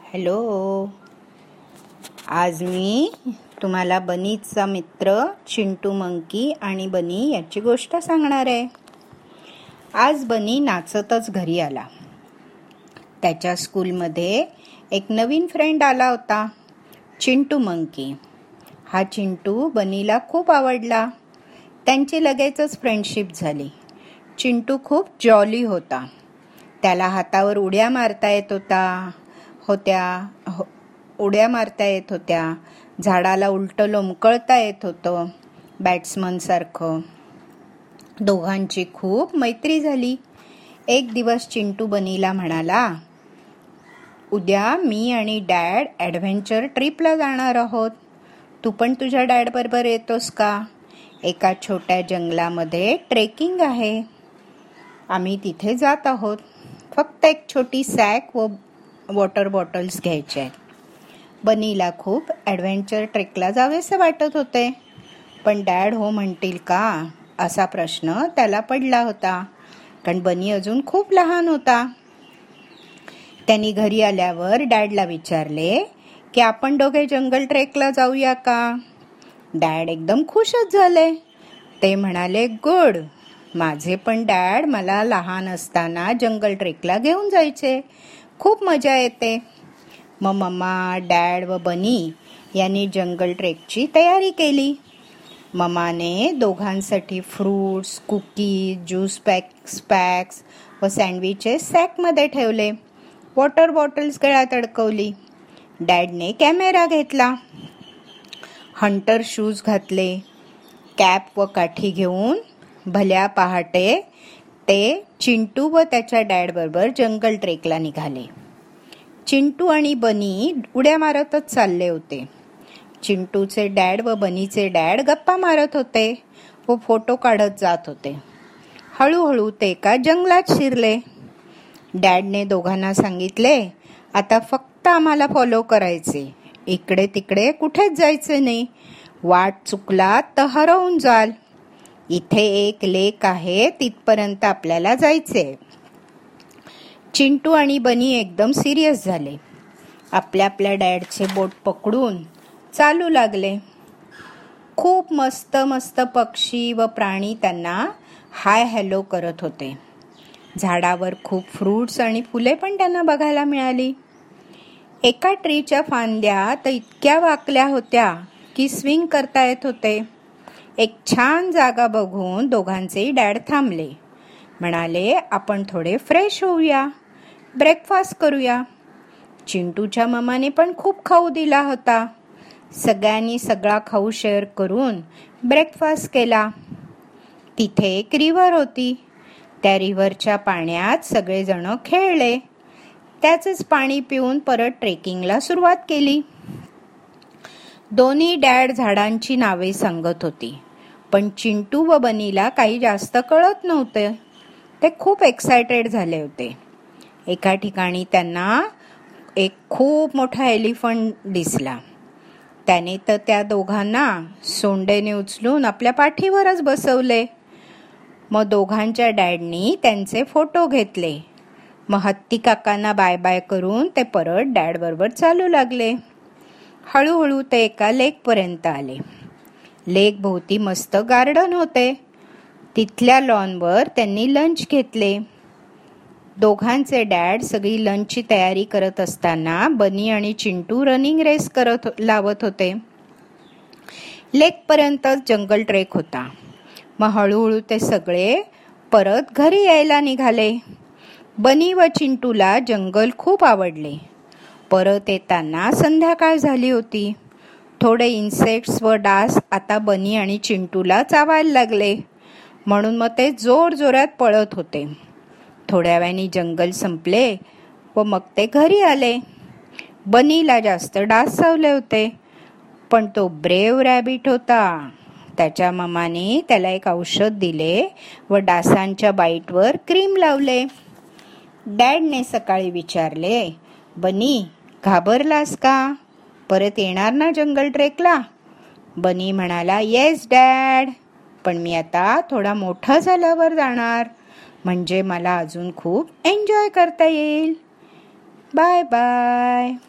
Hello. आज मी तुम्हाला बनीचा मित्र चिंटू मंकी आणि बनी याची गोष्ट सांगणार आहे. आज बनी नाचतच घरी आला. त्याच्या स्कूलमध्ये एक नवीन फ्रेंड आला होता, चिंटू मंकी. हा चिंटू बनीला खूप आवडला. त्यांची लगेचच फ्रेंडशिप झाली. चिंटू खूप जॉली होता. त्याला हातावर उड्या मारता येत होत्या. झाडाला उलटं लोंबकळता येत होतं, बॅट्समन सारखं. दोघांची खूप मैत्री झाली. एक दिवस चिंटू बनीला म्हणाला, उद्या मी आणि डॅड ॲडव्हेंचर ट्रिपला जाणार आहोत. तू पण तुझ्या डॅड बरोबर येतोस का? एका छोट्या जंगलामध्ये ट्रेकिंग आहे. आम्ही तिथे जात आहोत. फक्त एक छोटी सॅक व वॉटर बॉटल्स घ्यायचे आहेत. बनीला खूप ॲडव्हेंचर ट्रेकला जावेसे वाटत होते, पण डॅड हो म्हणतील का असा प्रश्न त्याला पडला होता, कारण बनी अजून खूप लहान होता. त्यांनी घरी आल्यावर डॅडला विचारले की आपण दोघे जंगल ट्रेकला जाऊया का? डॅड एकदम खुशच झाले. ते म्हणाले, गुड. माझे पण डॅड मला लहान असताना जंगल ट्रेकला घेऊन जायचे. खूप मजा येते. मग मम्मा, डॅड व बनी यांनी जंगल ट्रेकची तयारी केली. मम्माने दोघांसाठी फ्रूट्स, कुकीज, ज्यूस पॅक्स व सँडविचेस सॅकमध्ये ठेवले. वॉटर बॉटल्स गळ्यात अडकवली. डॅडने कॅमेरा घेतला. हंटर शूज घातले. कॅप व काठी घेऊन भल्या पहाटे ते चिंटू व त्याच्या डॅड बरोबर जंगल ट्रेकला निघाले. चिंटू आणि बनी उड्या मारतच चालले होते. चिंटूचे डॅड व बनीचे डॅड गप्पा मारत होते व फोटो काढत जात होते. हळूहळू ते एका जंगलात शिरले. डॅडने दोघांना सांगितले, आता फक्त आम्हाला फॉलो करायचे. इकडे तिकडे कुठेच जायचे नाही. वाट चुकला तर हरवून जाल. इथे एक लेक आहे, तिथपर्यंत आपल्याला जायचे. चिंटू आणि बनी एकदम सिरियस झाले. आपल्या डॅडचे बोट पकडून चालू लागले. खूप मस्त मस्त पक्षी व प्राणी त्यांना हाय हॅलो करत होते. झाडावर खूप फ्रूट्स आणि फुले पण त्यांना बघायला मिळाली. एका ट्रीच्या फांद्या तर इतक्या वाकल्या होत्या की स्विंग करता येत होते. एक छान जागा बघून दोघांचे डॅड थांबले. म्हणाले, आपण थोडे फ्रेश होऊया, ब्रेकफास्ट करूया. चिंटूच्या मम्माने पण खूप खाऊ दिला होता. सगळ्यांनी सगळा खाऊ शेअर करून ब्रेकफास्ट केला. तिथे एक रिव्हर होती. त्या रिव्हरच्या पाण्यात सगळेजण खेळले. त्याचेच पाणी पिऊन परत ट्रेकिंगला सुरुवात केली. दोन्ही डॅड झाडांची नावे सांगत होती, पण चिंटू व बनीला काही जास्त कळत नव्हते. ते खूप एक्सायटेड झाले होते. एका ठिकाणी त्यांना एक खूप मोठा एलिफंट दिसला. त्याने तर त्या दोघांना सोंडेने उचलून आपल्या पाठीवरच बसवले. मग दोघांच्या डॅडनी त्यांचे फोटो घेतले. मग हत्ती काकांना बाय बाय करून ते परत डॅड बरोबर चालू लागले. हळूहळू ते एका लेकपर्यंत आले. लेक भोवती मस्त गार्डन होते. तिथल्या लॉनवर त्यांनी लंच घेतले. दोघांचे डॅड सगळी लंचची तयारी करत असताना बनी आणि चिंटू रनिंग रेस लावत होते. लेकपर्यंतच जंगल ट्रेक होता. मग हळूहळू ते सगळे परत घरी यायला निघाले. बनी व चिंटूला जंगल खूप आवडले. परत येताना संध्याकाळ झाली होती. थोडे इन्सेक्ट्स व डास आता बनी आणि चिंटूला चावायला लागले, म्हणून मग ते जोरात पळत होते. थोड्या वेळाने जंगल संपले व मग ते घरी आले. बनीला जास्त डास चावले होते, पण तो ब्रेव रॅबिट होता. त्याच्या मम्माने त्याला एक औषध दिले व डासांच्या बाईटवर क्रीम लावले. डॅडने सकाळी विचारले, बनी घाबरलास का? परत येणार ना जंगल ट्रेकला? बनी म्हणाला, येस डॅड, पण मी आता थोडा मोठा झाल्यावर जाणार, म्हणजे मला अजून खूप एन्जॉय करता येईल. Bye bye.